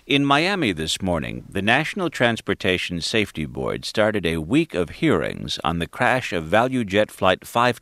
In Miami this morning, the National Transportation Safety Board started a week of hearings on the crash of ValueJet Flight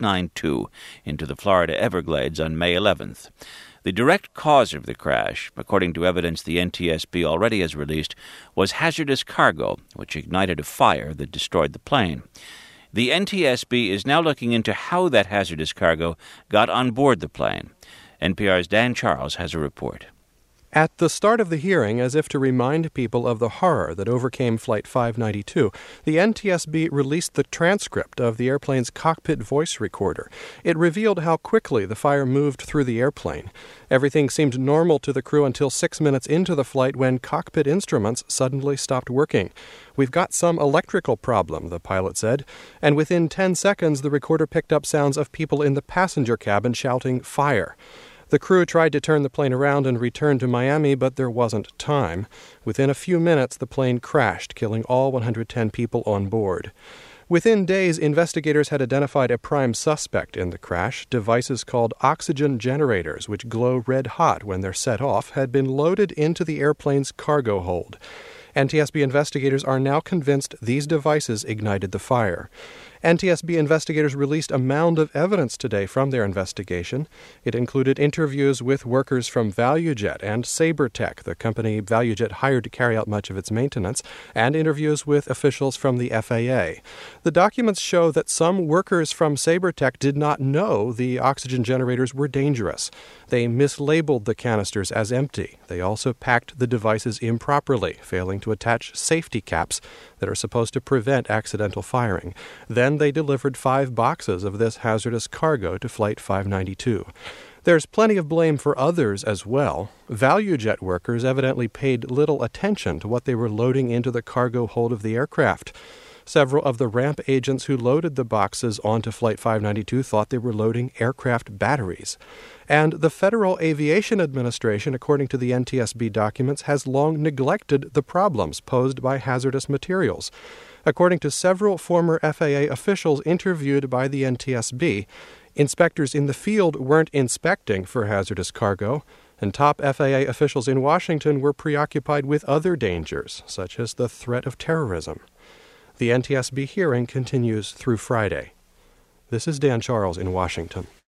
592 into the Florida Everglades on May 11th. The direct cause of the crash, according to evidence the NTSB already has released, was hazardous cargo, which ignited a fire that destroyed the plane. The NTSB is now looking into how that hazardous cargo got on board the plane. NPR's Dan Charles has a report. At the start of the hearing, as if to remind people of the horror that overcame Flight 592, the NTSB released the transcript of the airplane's cockpit voice recorder. It revealed how quickly the fire moved through the airplane. Everything seemed normal to the crew until 6 minutes into the flight when cockpit instruments suddenly stopped working. "We've got some electrical problem," the pilot said, and within 10 seconds the recorder picked up sounds of people in the passenger cabin shouting, "Fire!" The crew tried to turn the plane around and return to Miami, but there wasn't time. Within a few minutes, the plane crashed, killing all 110 people on board. Within days, investigators had identified a prime suspect in the crash. Devices called oxygen generators, which glow red hot when they're set off, had been loaded into the airplane's cargo hold. NTSB investigators are now convinced these devices ignited the fire. NTSB investigators released a mound of evidence today from their investigation. It included interviews with workers from ValueJet and SaberTech, the company ValueJet hired to carry out much of its maintenance, and interviews with officials from the FAA. The documents show that some workers from SaberTech did not know the oxygen generators were dangerous. They mislabeled the canisters as empty. They also packed the devices improperly, failing to attach safety caps that are supposed to prevent accidental firing. Then they delivered 5 boxes of this hazardous cargo to Flight 592. There's plenty of blame for others as well. ValueJet workers evidently paid little attention to what they were loading into the cargo hold of the aircraft. Several of the ramp agents who loaded the boxes onto Flight 592 thought they were loading aircraft batteries. And the Federal Aviation Administration, according to the NTSB documents, has long neglected the problems posed by hazardous materials. According to several former FAA officials interviewed by the NTSB, inspectors in the field weren't inspecting for hazardous cargo, and top FAA officials in Washington were preoccupied with other dangers, such as the threat of terrorism. The NTSB hearing continues through Friday. This is Dan Charles in Washington.